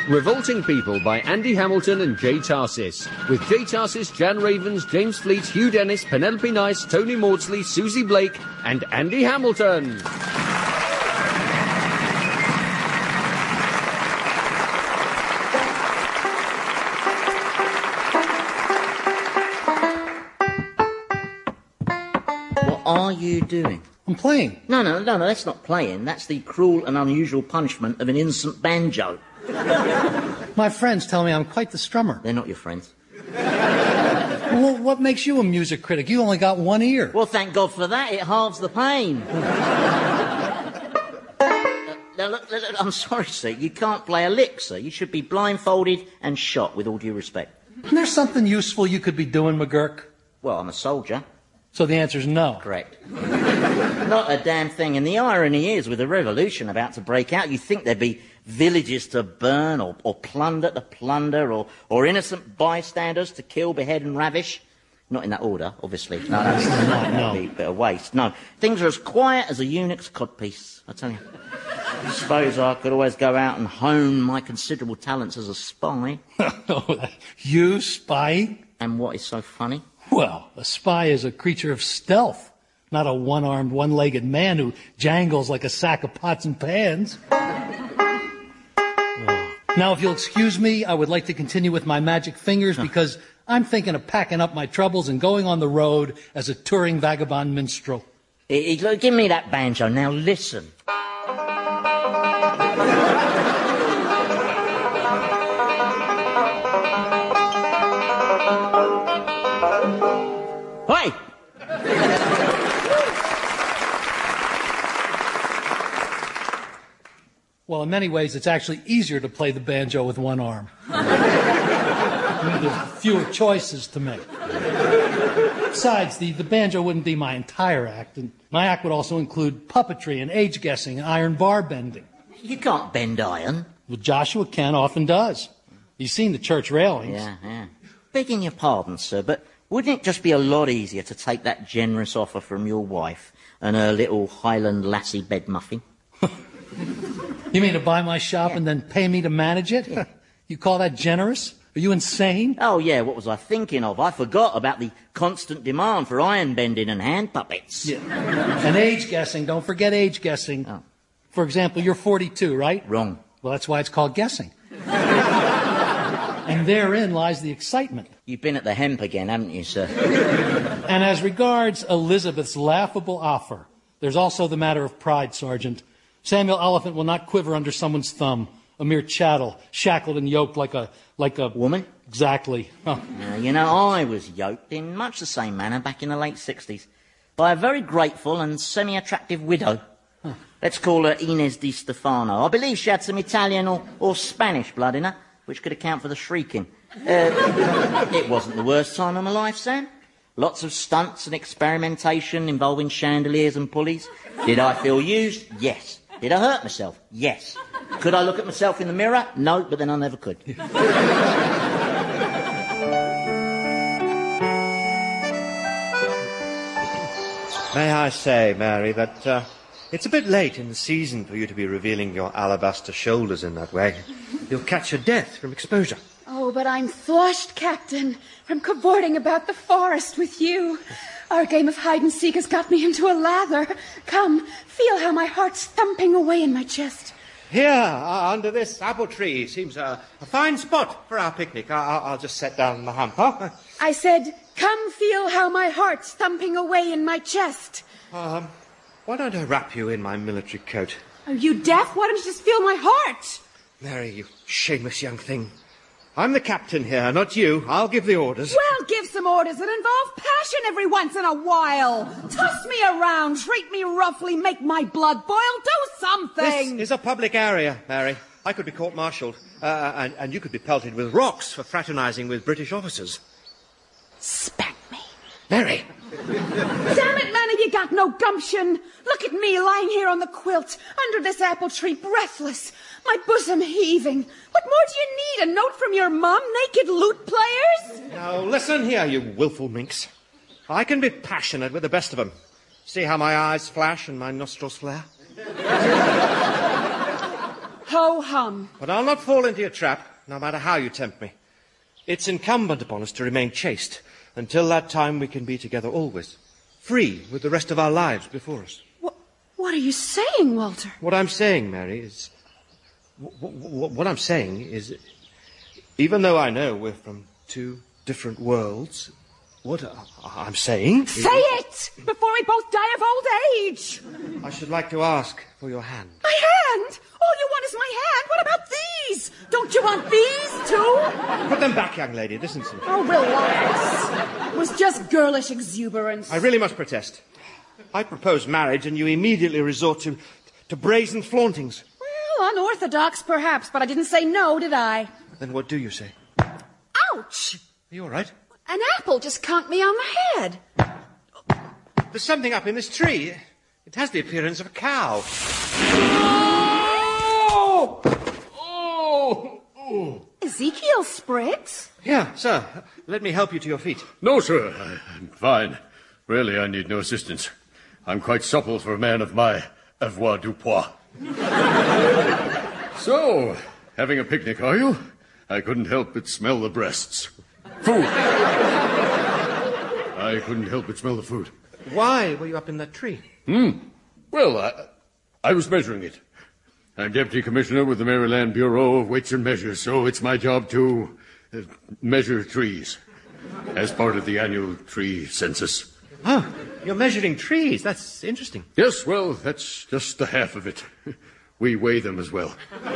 Revolting People by Andy Hamilton and Jay Tarsis. With Jay Tarsis, Jan Ravens, James Fleet, Hugh Dennis, Penelope Nice, Tony Maudsley, Susie Blake, and Andy Hamilton. What are you doing? I'm playing. No, that's not playing. That's the cruel and unusual punishment of an innocent banjo. My friends tell me I'm quite the strummer. They're not your friends. Well, what makes you a music critic? You only got one ear. Well, thank God for that. It halves the pain. Now, look, I'm sorry, sir. You can't play a lick, sir. You should be blindfolded and shot, with all due respect. Isn't there something useful you could be doing, McGurk? Well, I'm a soldier. So the answer's no. Correct. Not a damn thing. And the irony is, with a revolution about to break out, you'd think there'd be villages to burn or plunder to plunder or innocent bystanders to kill, behead and ravish. Not in that order, obviously. No, that'd be a bit of waste. No, things are as quiet as a eunuch's codpiece, I tell you. I suppose I could always go out and hone my considerable talents as a spy. You spy? And what is so funny? Well, a spy is a creature of stealth, not a one-armed, one-legged man who jangles like a sack of pots and pans. Now, if you'll excuse me, I would like to continue with my magic fingers because I'm thinking of packing up my troubles and going on the road as a touring vagabond minstrel. Give me that banjo. Now listen. Hey! Well, in many ways, it's actually easier to play the banjo with one arm. There's fewer choices to make. Besides, the banjo wouldn't be my entire act, and my act would also include puppetry and age guessing and iron bar bending. You can't bend iron. Well, Joshua Kent often does. You've seen the church railings. Yeah. Begging your pardon, sir, but wouldn't it just be a lot easier to take that generous offer from your wife and her little Highland lassie bed muffin? You mean to buy my shop and then pay me to manage it? Yeah. You call that generous? Are you insane? Oh, yeah, what was I thinking of? I forgot about the constant demand for iron bending and hand puppets. Yeah. And age guessing. Don't forget age guessing. Oh. For example, you're 42, right? Wrong. Well, that's why it's called guessing. And therein lies the excitement. You've been at the hemp again, haven't you, sir? And as regards Elizabeth's laughable offer, there's also the matter of pride, Sergeant. Samuel Oliphant will not quiver under someone's thumb, a mere chattel, shackled and yoked like a woman? Exactly. Oh. You know, I was yoked in much the same manner back in the late 60s by a very grateful and semi-attractive widow. Huh. Let's call her Inez Di Stefano. I believe she had some Italian or Spanish blood in her, which could account for the shrieking. It wasn't the worst time of my life, Sam. Lots of stunts and experimentation involving chandeliers and pulleys. Did I feel used? Yes. Did I hurt myself? Yes. Could I look at myself in the mirror? No, but then I never could. May I say, Mary, that it's a bit late in the season for you to be revealing your alabaster shoulders in that way. You'll catch your death from exposure. Oh, but I'm flushed, Captain, from cavorting about the forest with you. Our game of hide-and-seek has got me into a lather. Come, feel how my heart's thumping away in my chest. Here, under this apple tree, seems a fine spot for our picnic. I'll just sit down on the hump, huh? I said, come feel how my heart's thumping away in my chest. Why don't I wrap you in my military coat? Are you deaf? Why don't you just feel my heart? Mary, you shameless young thing. I'm the captain here, not you. I'll give the orders. Well, give some orders that involve passion every once in a while. Toss me around, treat me roughly, make my blood boil, do something. This is a public area, Mary. I could be court-martialed, and you could be pelted with rocks for fraternizing with British officers. Spank me. Mary! Damn it, man, have you got no gumption? Look at me lying here on the quilt, under this apple tree, breathless, my bosom heaving. What more do you need? A note from your mum, naked lute players? Now, listen here, you willful minx. I can be passionate with the best of them. See how my eyes flash and my nostrils flare? ho-hum. But I'll not fall into your trap, no matter how you tempt me. It's incumbent upon us to remain chaste. Until that time, we can be together always, free with the rest of our lives before us. What are you saying, Walter? What I'm saying, Mary, is... What I'm saying is... Even though I know we're from two different worlds, what I'm saying... Say it! Before we both die of old age! I should like to ask for your hand. My hand? All you want is my hand? What about these? Don't you want these, too? Put them back, young lady. Listen to me. Oh, relax. It was just girlish exuberance. I really must protest. I propose marriage, and you immediately resort to brazen flauntings. Well, unorthodox, perhaps, but I didn't say no, did I? Then what do you say? Ouch! Are you all right? An apple just conked me on the head. There's something up in this tree. It has the appearance of a cow. Ezekiel Spriggs? Yeah, sir. Let me help you to your feet. No, sir. I'm fine. Really, I need no assistance. I'm quite supple for a man of my avoirdupois. So, having a picnic, are you? I couldn't help but smell the breasts. Food. I couldn't help but smell the food. Why were you up in that tree? Well, I was measuring it. I'm Deputy Commissioner with the Maryland Bureau of Weights and Measures, so it's my job to measure trees as part of the annual tree census. Oh, you're measuring trees. That's interesting. Yes, well, that's just the half of it. We weigh them as well.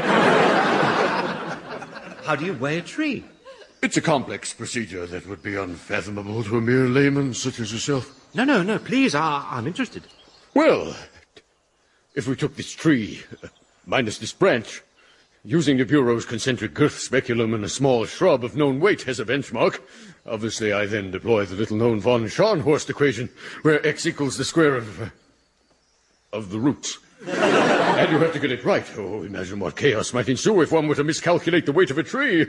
How do you weigh a tree? It's a complex procedure that would be unfathomable to a mere layman such as yourself. No, please, I'm interested. Well, if we took this tree, minus this branch, using the Bureau's concentric girth speculum and a small shrub of known weight as a benchmark, obviously I then deploy the little-known von Scharnhorst equation, where x equals the square of the roots. And you have to get it right. Oh, imagine what chaos might ensue if one were to miscalculate the weight of a tree.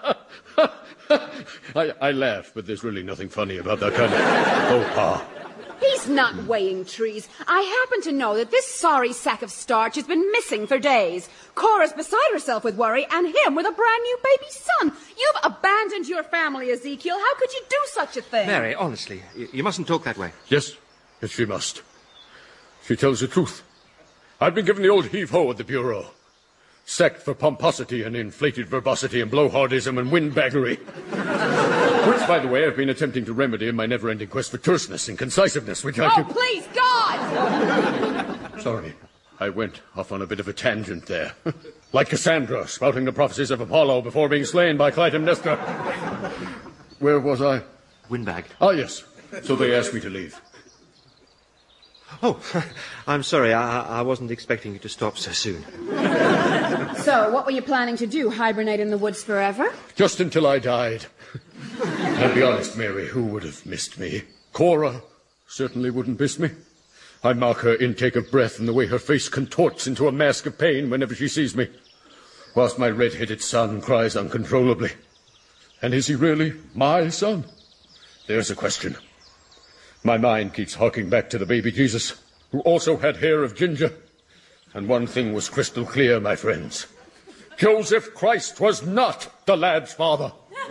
I laugh, but there's really nothing funny about that kind of faux pas. He's not weighing trees. I happen to know that this sorry sack of starch has been missing for days. Cora's beside herself with worry, and him with a brand new baby son. You've abandoned your family, Ezekiel. How could you do such a thing? Mary, honestly, you mustn't talk that way. Yes, she must. She tells the truth. I've been given the old heave-ho at the Bureau. Sacked for pomposity and inflated verbosity and blowhardism and windbaggery. Which, by the way, I've been attempting to remedy in my never-ending quest for terseness and concisiveness, which I can... Oh, please, God! Sorry, I went off on a bit of a tangent there. Like Cassandra, spouting the prophecies of Apollo before being slain by Clytemnestra. Where was I? Windbagged. Ah, yes. So they asked me to leave. Oh, I'm sorry. I wasn't expecting you to stop so soon. So, what were you planning to do? Hibernate in the woods forever? Just until I died. And be honest, Mary, who would have missed me? Cora certainly wouldn't miss me. I mark her intake of breath and the way her face contorts into a mask of pain whenever she sees me, whilst my red-headed son cries uncontrollably. And is he really my son? There's a question. My mind keeps harking back to the baby Jesus, who also had hair of ginger. And one thing was crystal clear, my friends. Joseph Christ was not the lad's father.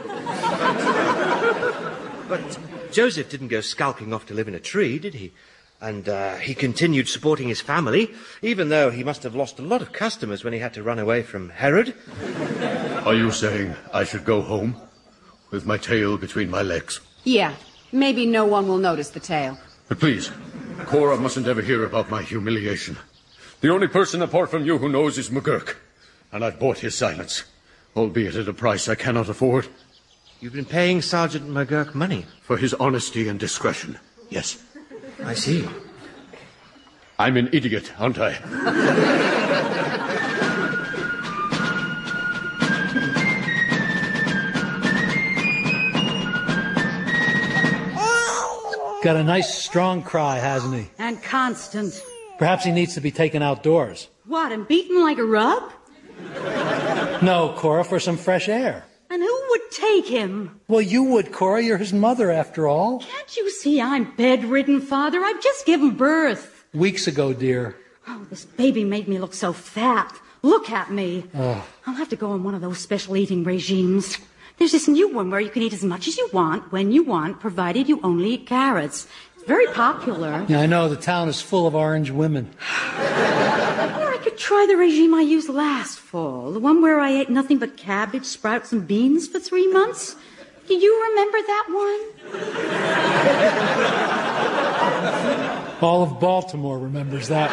But Joseph didn't go skulking off to live in a tree, did he? And he continued supporting his family, even though he must have lost a lot of customers when he had to run away from Herod. Are you saying I should go home with my tail between my legs? Yeah. Maybe no one will notice the tail. But please, Cora mustn't ever hear about my humiliation. The only person apart from you who knows is McGurk, and I've bought his silence, albeit at a price I cannot afford. You've been paying Sergeant McGurk money? For his honesty and discretion, yes. I see. I'm an idiot, aren't I? Got a nice strong cry, hasn't he? And constant. Perhaps he needs to be taken outdoors. What, and beaten like a rug? No, Cora, for some fresh air. And who would take him? Well, you would, Cora. You're his mother, after all. Can't you see I'm bedridden, Father? I've just given birth. Weeks ago, dear. Oh, this baby made me look so fat. Look at me. I'll have to go on one of those special eating regimes. There's this new one where you can eat as much as you want, when you want, provided you only eat carrots. It's very popular. Yeah, I know. The town is full of orange women. Or I could try the regime I used last fall. The one where I ate nothing but cabbage, sprouts, and beans for 3 months. Do you remember that one? All of Baltimore remembers that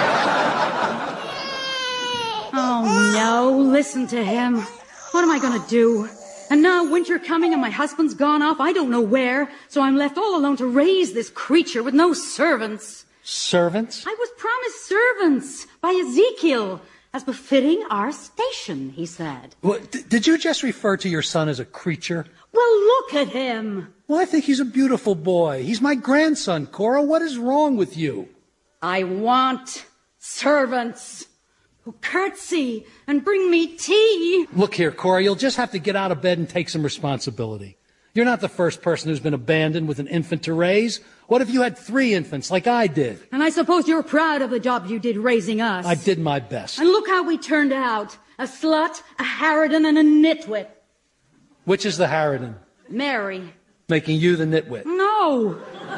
one. Oh, no. Listen to him. What am I going to do? And now winter coming and my husband's gone off, I don't know where, so I'm left all alone to raise this creature with no servants. Servants? I was promised servants by Ezekiel, as befitting our station, he said. Well, did you just refer to your son as a creature? Well, look at him. Well, I think he's a beautiful boy. He's my grandson, Cora. What is wrong with you? I want servants who curtsy and bring me tea. Look here, Cora, you'll just have to get out of bed and take some responsibility. You're not the first person who's been abandoned with an infant to raise. What if you had 3 infants like I did? And I suppose you're proud of the job you did raising us. I did my best. And look how we turned out. A slut, a harridan, and a nitwit. Which is the harridan? Mary. Making you the nitwit. No.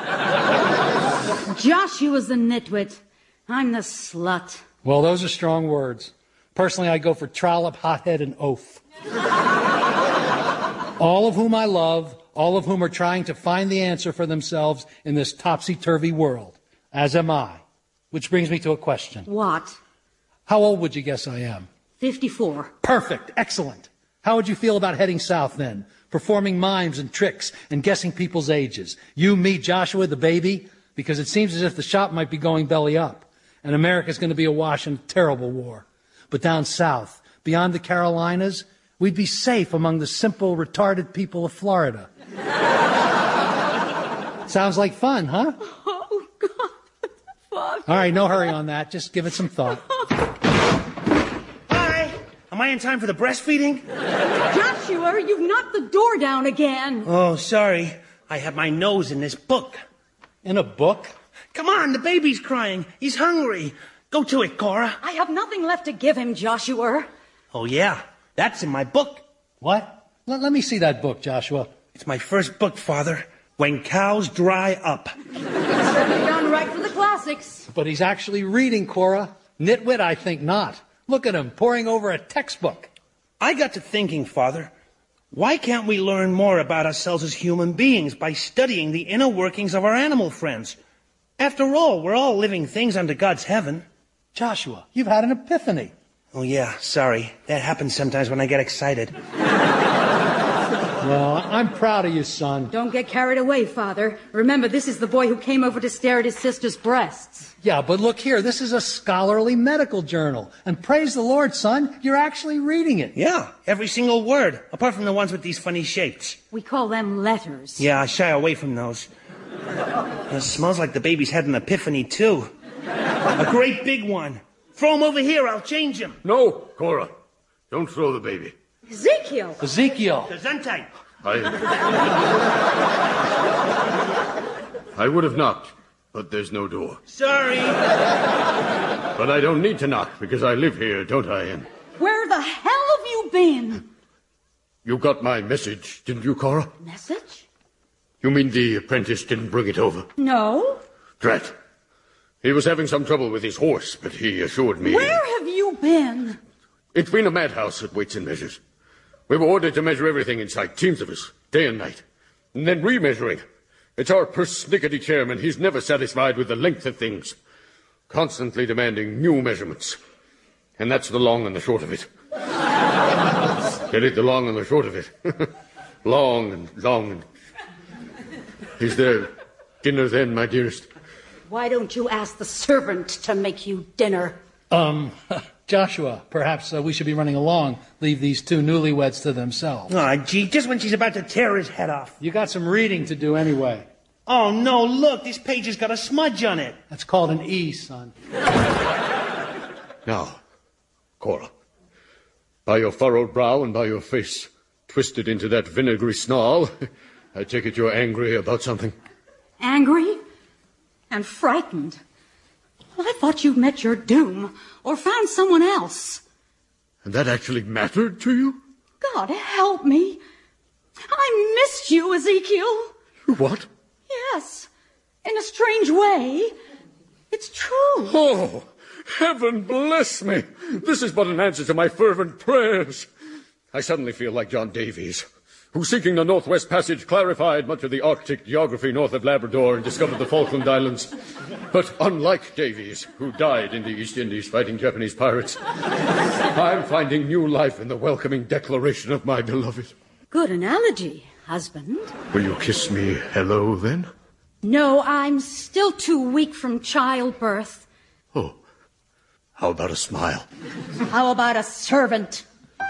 Joshua's the nitwit. I'm the slut. Well, those are strong words. Personally, I go for trollop, hothead, and oaf. All of whom I love, all of whom are trying to find the answer for themselves in this topsy-turvy world, as am I. Which brings me to a question. What? How old would you guess I am? 54. Perfect. Excellent. How would you feel about heading south then? Performing mimes and tricks and guessing people's ages. You, me, Joshua, the baby? Because it seems as if the shop might be going belly up. And America's going to be awash in a terrible war. But down south, beyond the Carolinas, we'd be safe among the simple, retarded people of Florida. Sounds like fun, huh? Oh, God. Father. All right, no hurry on that. Just give it some thought. Hi. Am I in time for the breastfeeding? Joshua, you've knocked the door down again. Oh, sorry. I have my nose in this book. In a book? Come on, the baby's crying. He's hungry. Go to it, Cora. I have nothing left to give him, Joshua. Oh, yeah. That's in my book. What? Let me see that book, Joshua. It's my first book, Father. When Cows Dry Up. Certainly done right for the classics. But he's actually reading, Cora. Nitwit, I think not. Look at him, poring over a textbook. I got to thinking, Father, why can't we learn more about ourselves as human beings by studying the inner workings of our animal friends? After all, we're all living things under God's heaven. Joshua, you've had an epiphany. Oh, yeah, sorry. That happens sometimes when I get excited. Well, I'm proud of you, son. Don't get carried away, Father. Remember, this is the boy who came over to stare at his sister's breasts. Yeah, but look here. This is a scholarly medical journal. And praise the Lord, son, you're actually reading it. Yeah, every single word, apart from the ones with these funny shapes. We call them letters. Yeah, I shy away from those. It smells like the baby's had an epiphany, too. A great big one. Throw him over here, I'll change him. No, Cora. Don't throw the baby. Ezekiel. Ezekiel. Gesundheit. I would have knocked, but there's no door. Sorry. But I don't need to knock, because I live here, don't I? And Where the hell have you been? you got my message, didn't you, Cora? Message? You mean the apprentice didn't bring it over? No. Drat. He was having some trouble with his horse, but he assured me... Where have you been? It's been a madhouse at Weights and Measures. We were ordered to measure everything in sight, teams of us, day and night. And then remeasuring. It's our persnickety chairman. He's never satisfied with the length of things. Constantly demanding new measurements. And that's the long and the short of it. Get it, the long and the short of it. Long and... Is there dinner then, my dearest? Why don't you ask the servant to make you dinner? Joshua, perhaps we should be running along. Leave these 2 newlyweds to themselves. Aw, gee, just when she's about to tear his head off. You got some reading to do anyway. Oh, no, look, this page has got a smudge on it. That's called an E, son. Now, Cora, by your furrowed brow and by your face twisted into that vinegary snarl, I take it you're angry about something. Angry? And frightened? Well, I thought you'd met your doom, or found someone else. And that actually mattered to you? God help me. I missed you, Ezekiel. What? Yes. In a strange way. It's true. Oh, heaven bless me. This is but an answer to my fervent prayers. I suddenly feel like John Davies, who, seeking the Northwest Passage, clarified much of the Arctic geography north of Labrador and discovered the Falkland Islands. But unlike Davies, who died in the East Indies fighting Japanese pirates, I'm finding new life in the welcoming declaration of my beloved. Good analogy, husband. Will you kiss me hello, then? No, I'm still too weak from childbirth. Oh, how about a smile? How about a servant?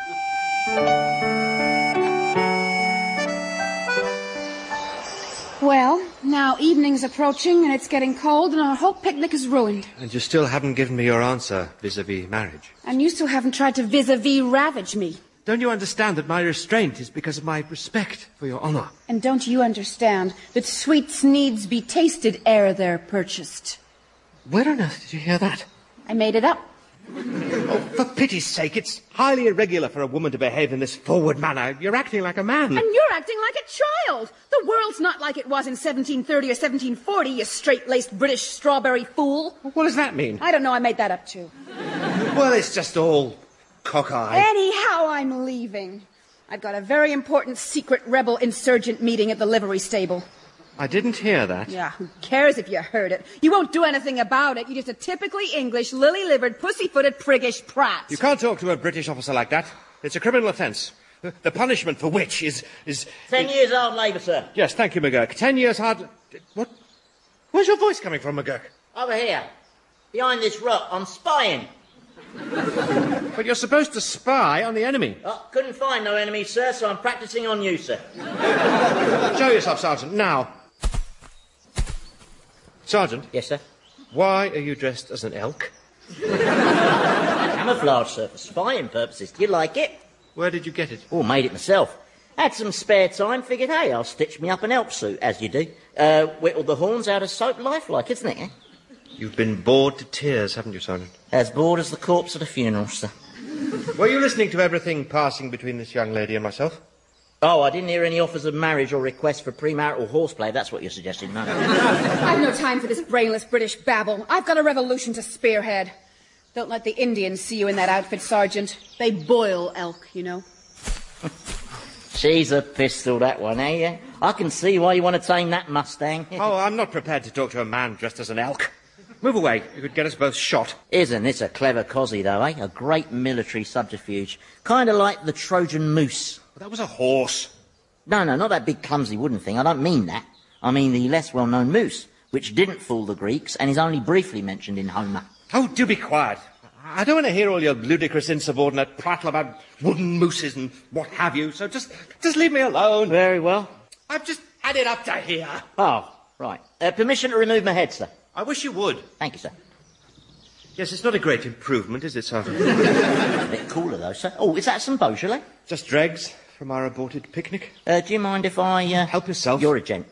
Well, now evening's approaching and it's getting cold and our whole picnic is ruined. And you still haven't given me your answer vis-à-vis marriage. And you still haven't tried to vis-a-vis ravage me. Don't you understand that my restraint is because of my respect for your honor? And don't you understand that sweets needs be tasted ere they're purchased? Where on earth did you hear that? I made it up. Oh, for pity's sake, it's highly irregular for a woman to behave in this forward manner. You're acting like a man. And you're acting like a child. The world's not like it was in 1730 or 1740, you straight-laced British strawberry fool. What does that mean? I don't know, I made that up too. Well, it's just all cockeyed. Anyhow, I'm leaving. I've got a very important secret rebel insurgent meeting at the livery stable. I didn't hear that. Yeah, who cares if you heard it? You won't do anything about it. You're just a typically English, lily-livered, pussy-footed, priggish prat. You can't talk to a British officer like that. It's a criminal offence. The punishment for which is... 10 years hard labour, sir. Yes, thank you, McGurk. 10 years hard... What? Where's your voice coming from, McGurk? Over here. Behind this rock. I'm spying. But you're supposed to spy on the enemy. Oh, couldn't find no enemy, sir, so I'm practising on you, sir. Show yourself, Sergeant, now. Sergeant? Yes, sir? Why are you dressed as an elk? Camouflage, sir, for spying purposes. Do you like it? Where did you get it? Oh, made it myself. Had some spare time, figured, hey, I'll stitch me up an elk suit, as you do. Whittled the horns out of soap, lifelike, isn't it, eh? You've been bored to tears, haven't you, Sergeant? As bored as the corpse at a funeral, sir. Were you listening to everything passing between this young lady and myself? Oh, I didn't hear any offers of marriage or requests for premarital horseplay, if that's what you're suggesting, no. I've no time for this brainless British babble. I've got a revolution to spearhead. Don't let the Indians see you in that outfit, Sergeant. They boil elk, you know. She's a pistol, that one, eh? Yeah? I can see why you want to tame that Mustang. Oh, I'm not prepared to talk to a man dressed as an elk. Move away. You could get us both shot. Isn't this a clever cosy, though, eh? A great military subterfuge. Kind of like the Trojan moose. Well, that was a horse. No, not that big clumsy wooden thing. I don't mean that. I mean the less well-known moose, which didn't fool the Greeks and is only briefly mentioned in Homer. Oh, do be quiet. I don't want to hear all your ludicrous insubordinate prattle about wooden mooses and what have you, so just leave me alone. Very well. I've just had it up to here. Oh, right. Permission to remove my head, sir. I wish you would. Thank you, sir. Yes, it's not a great improvement, is it, Sergeant? A bit cooler, though, sir. Oh, is that some Beaujolais? Just dregs from our aborted picnic. Do you mind if I... Help yourself. You're a gent.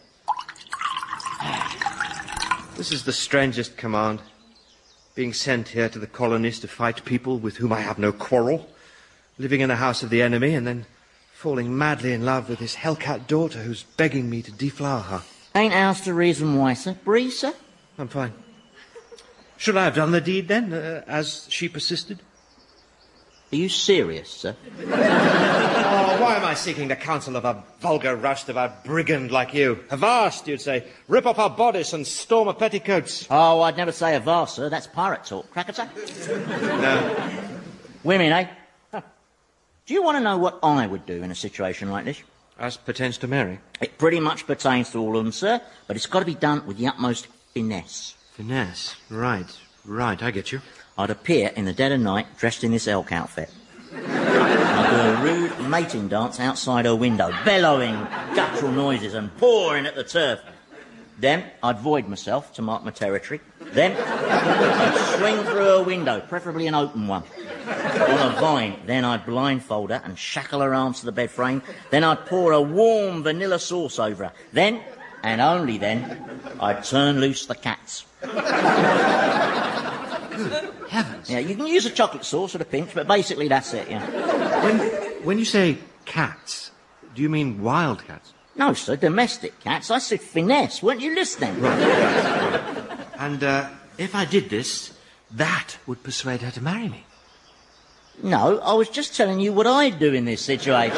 This is the strangest command. Being sent here to the colonies to fight people with whom I have no quarrel. Living in the house of the enemy and then falling madly in love with his hellcat daughter who's begging me to deflower her. Ain't ours the reason why, sir? Breeze, sir? I'm fine. Should I have done the deed then, as she persisted? Are you serious, sir? Oh, why am I seeking the counsel of a vulgar roustabout brigand like you? Avast, you'd say. Rip off our bodice and storm her petticoats. Oh, I'd never say avast, sir. That's pirate talk. Cracker, sir? No. Women, eh? Huh. Do you want to know what I would do in a situation like this? As pertains to Mary? It pretty much pertains to all of them, sir, but it's got to be done with the utmost finesse. Finesse. Right, I get you. I'd appear in the dead of night dressed in this elk outfit. I'd do a rude mating dance outside her window, bellowing guttural noises and pawing at the turf. Then I'd void myself to mark my territory. Then I'd swing through her window, preferably an open one, on a vine. Then I'd blindfold her and shackle her arms to the bed frame. Then I'd pour a warm vanilla sauce over her. Then, and only then, I'd turn loose the cats. heavens. Yeah, you can use a chocolate sauce at a pinch, but basically that's it, yeah. When you say cats, do you mean wild cats? No, sir, domestic cats. I said finesse. Weren't you listening? And if I did this, that would persuade her to marry me. No, I was just telling you what I'd do in this situation.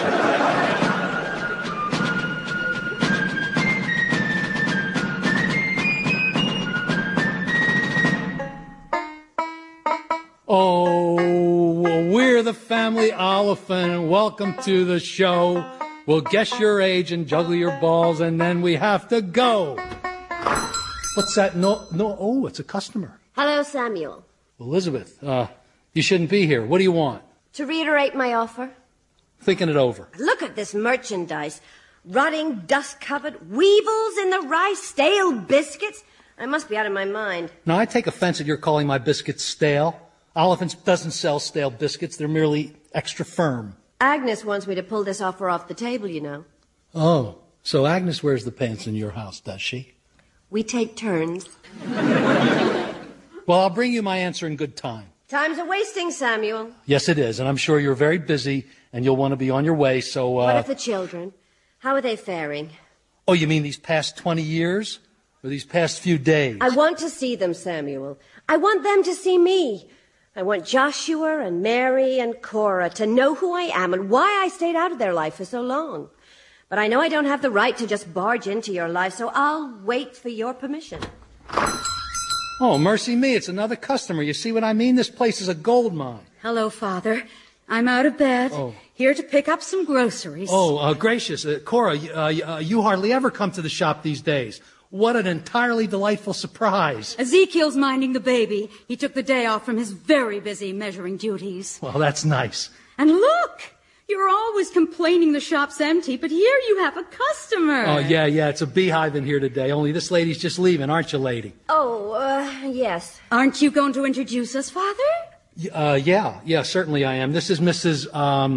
Oh, we're the family Oliphant, and welcome to the show. We'll guess your age and juggle your balls, and then we have to go. What's that? No, oh, it's a customer. Hello, Samuel. Elizabeth, you shouldn't be here. What do you want? To reiterate my offer. Thinking it over. Look at this merchandise. Rotting, dust-covered, weevils in the rice, stale biscuits. I must be out of my mind. Now, I take offense at your calling my biscuits stale. Oliphant's doesn't sell stale biscuits. They're merely extra firm. Agnes wants me to pull this offer off the table, you know. Oh, so Agnes wears the pants in your house, does she? We take turns. Well, I'll bring you my answer in good time. Time's a wasting, Samuel. Yes, it is, and I'm sure you're very busy, and you'll want to be on your way, so, What of the children? How are they faring? Oh, you mean these past 20 years? Or these past few days? I want to see them, Samuel. I want them to see me. I want Joshua and Mary and Cora to know who I am and why I stayed out of their life for so long. But I know I don't have the right to just barge into your life, so I'll wait for your permission. Oh, mercy me, it's another customer. You see what I mean? This place is a gold mine. Hello, Father. I'm out of bed. Oh. Here to pick up some groceries. Oh, gracious. Cora, you hardly ever come to the shop these days. What an entirely delightful surprise. Ezekiel's minding the baby. He took the day off from his very busy measuring duties. Well, that's nice. And look! You're always complaining the shop's empty, but here you have a customer. Oh, yeah, it's a beehive in here today. Only this lady's just leaving, aren't you, lady? Oh, yes. Aren't you going to introduce us, Father? Yeah, certainly I am. This is Mrs.,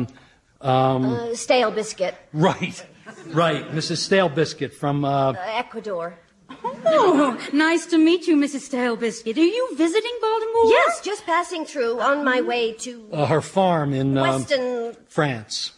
Stale Biscuit. Right. Mrs. Stale Biscuit from, Ecuador. Oh, nice to meet you, Mrs. Stale Biscuit. Are you visiting Baltimore? Yes, just passing through on my way to... her farm in, Weston... France.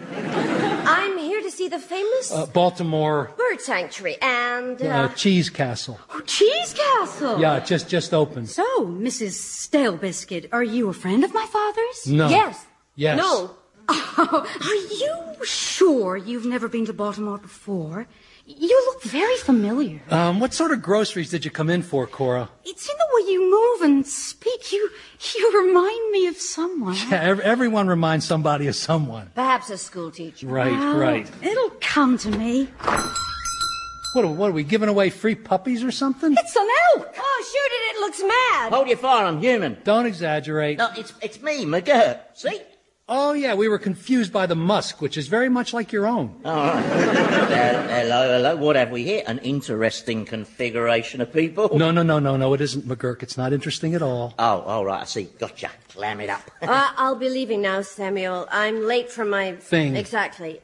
I'm here to see the famous... Baltimore... bird sanctuary and... Cheese Castle. Oh, Cheese Castle. Yeah, just opened. So, Mrs. Stale Biscuit, are you a friend of my father's? No. Yes. No. Oh, are you sure you've never been to Baltimore before? You look very familiar. What sort of groceries did you come in for, Cora? It's in the way you move and speak. You remind me of someone. Yeah, everyone reminds somebody of someone. Perhaps a school teacher. Right. It'll come to me. What are we giving away free puppies or something? It's an elk. Oh, shoot it. It looks mad. Hold your fire, I'm human. Don't exaggerate. No, it's me, McGirt. See? Oh, yeah, we were confused by the musk, which is very much like your own. All right. Hello. What have we here? An interesting configuration of people. No, it isn't, McGurk. It's not interesting at all. Oh, all right, I see. Gotcha. Clam it up. I'll be leaving now, Samuel. I'm late for my... Thing. Exactly.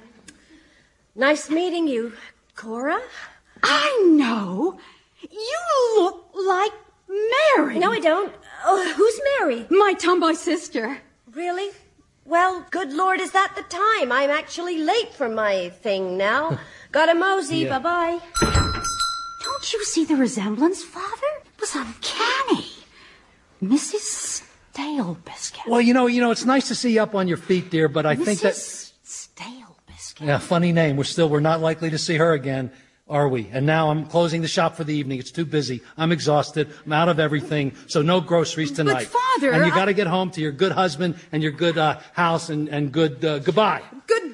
Nice meeting you, Cora. I know. You look like Mary. No, I don't. Oh, who's Mary? My tomboy sister. Really? Well, good Lord, is that the time? I'm actually late for my thing now. Gotta mosey. Yeah. Bye-bye. Don't you see the resemblance, Father? It was uncanny. Mrs. Stale Biscuit. Well, you know, it's nice to see you up on your feet, dear, but I think that... Mrs. Stale Biscuit. Yeah, funny name. We're not likely to see her again, are we? And now I'm closing the shop for the evening. It's too busy. I'm exhausted. I'm out of everything. So no groceries tonight. But, Father... And you got to get home to your good husband and your good house and good goodbye. Good...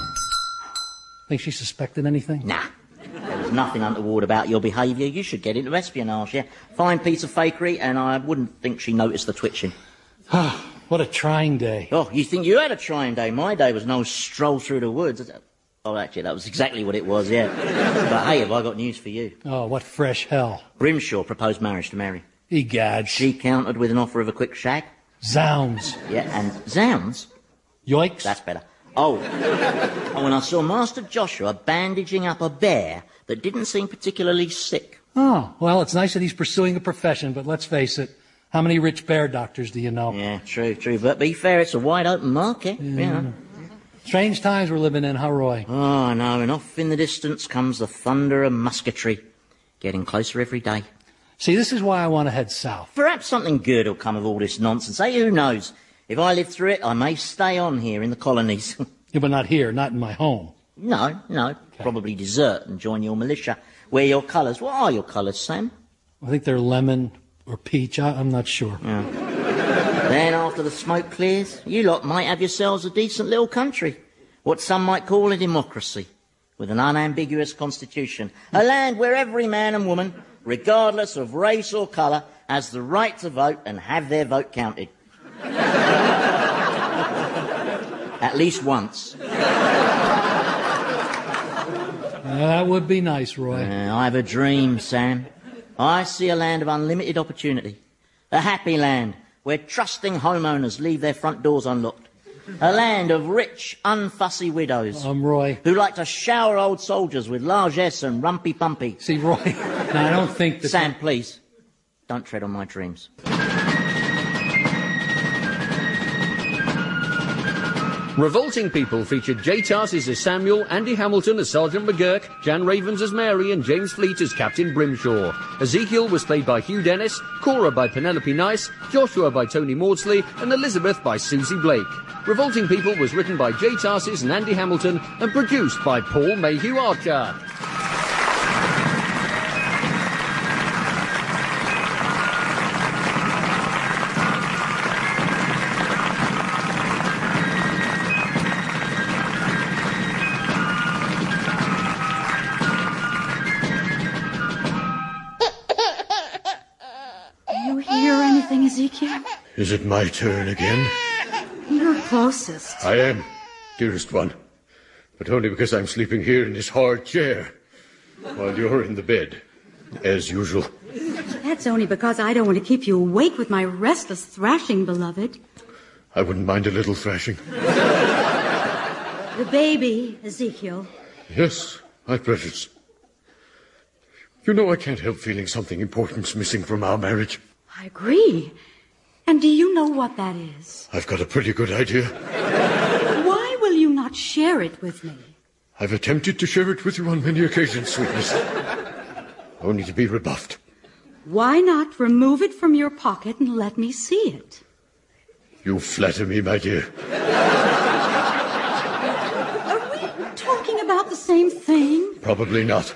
Think she suspected anything? Nah. There's nothing untoward about your behaviour. You should get into espionage, yeah? Fine piece of fakery, and I wouldn't think she noticed the twitching. What a trying day. Oh, you think you had a trying day? My day was no stroll through the woods. Oh, actually, that was exactly what it was, yeah. But hey, have I got news for you? Oh, what fresh hell. Grimshaw proposed marriage to Mary. Egad. She countered with an offer of a quick shag. Zounds. Yeah, and zounds? Yoicks. That's better. Oh, and when I saw Master Joshua bandaging up a bear that didn't seem particularly sick. Oh, well, it's nice that he's pursuing a profession, but let's face it, How many rich bear doctors do you know? Yeah, true. But be fair, it's a wide open market. Yeah. Strange times we're living in, huh, Roy? Oh, I know, and off in the distance comes the thunder of musketry, getting closer every day. See, this is why I want to head south. Perhaps something good will come of all this nonsense. Hey, who knows? If I live through it, I may stay on here in the colonies. Yeah, but not here, not in my home. No. Okay. Probably desert and join your militia. Wear your colours. What are your colours, Sam? I think they're lemon or peach. I'm not sure. Yeah. Then, after the smoke clears, you lot might have yourselves a decent little country. What some might call a democracy, with an unambiguous constitution. A land where every man and woman, regardless of race or colour, has the right to vote and have their vote counted. At least once. That would be nice, Roy. I have a dream, Sam. I see a land of unlimited opportunity. A happy land where trusting homeowners leave their front doors unlocked. A land of rich, unfussy widows. Roy. Who like to shower old soldiers with largesse and rumpy-pumpy. See, Roy, no, I don't think that... Sam, please, don't tread on my dreams. Revolting People featured Jay Tarses as Samuel, Andy Hamilton as Sergeant McGurk, Jan Ravens as Mary, and James Fleet as Captain Brimshaw. Ezekiel was played by Hugh Dennis, Cora by Penelope Nice, Joshua by Tony Maudsley, and Elizabeth by Susie Blake. Revolting People was written by Jay Tarses and Andy Hamilton and produced by Paul Mayhew Archer. Ezekiel? Is it my turn again? You're closest. I am, dearest one. But only because I'm sleeping here in this hard chair, while you're in the bed, as usual. That's only because I don't want to keep you awake with my restless thrashing, beloved. I wouldn't mind a little thrashing. The baby, Ezekiel. Yes, my precious. You know I can't help feeling something important's missing from our marriage. I agree. And do you know what that is? I've got a pretty good idea. Why will you not share it with me? I've attempted to share it with you on many occasions, sweetness. Only to be rebuffed. Why not remove it from your pocket and let me see it? You flatter me, my dear. Are we talking about the same thing? Probably not.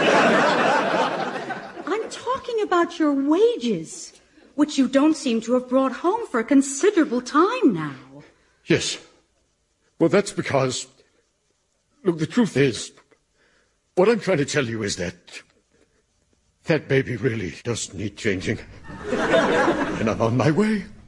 I'm talking about your wages, which you don't seem to have brought home for a considerable time now. Yes. Well, that's because... Look, the truth is, what I'm trying to tell you is that baby really does need changing. And I'm on my way.